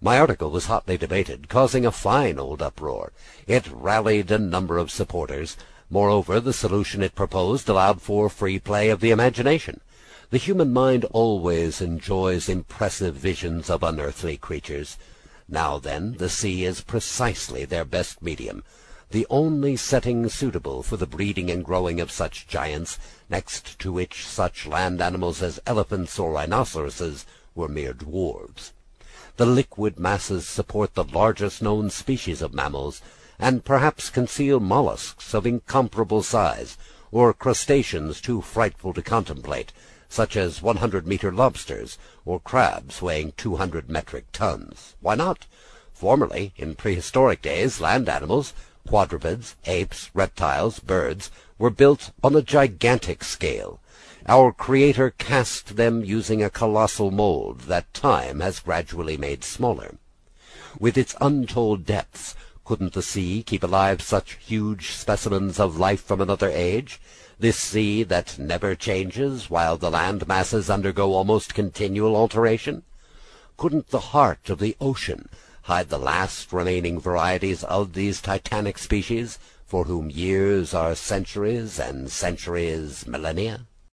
My article was hotly debated, causing a fine old uproar. It rallied a number of supporters. Moreover, the solution it proposed allowed for free play of the imagination. The human mind always enjoys impressive visions of unearthly creatures. Now, then, the sea is precisely their best medium, the only setting suitable for the breeding and growing of such giants, next to which such land animals as elephants or rhinoceroses were mere dwarfs. The liquid masses support the largest known species of mammals, and perhaps conceal mollusks of incomparable size, or crustaceans too frightful to contemplate, such as 100-meter lobsters, or crabs weighing 200 metric tons. Why not? Formerly, in prehistoric days, land animals, quadrupeds, apes, reptiles, birds, were built on a gigantic scale. Our Creator cast them using a colossal mold that time has gradually made smaller. With its untold depths, couldn't the sea keep alive such huge specimens of life from another age? This sea that never changes, while the land masses undergo almost continual alteration? Couldn't the heart of the ocean hide the last remaining varieties of these titanic species, for whom years are centuries and centuries millennia?